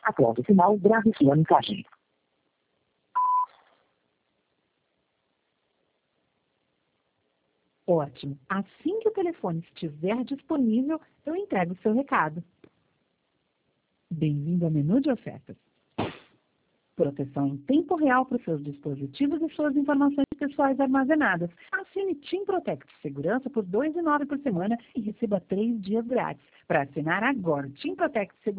Após o sinal, grave sua mensagem. Ótimo. Assim que o telefone estiver disponível, eu entrego o seu recado. Bem-vindo ao menu de ofertas. Proteção em tempo real para os seus dispositivos e suas informações pessoais armazenadas. Assine TIM Protect Segurança por R$ 2,09 por semana e receba 3 dias grátis. Para assinar agora, TIM Protect Segurança.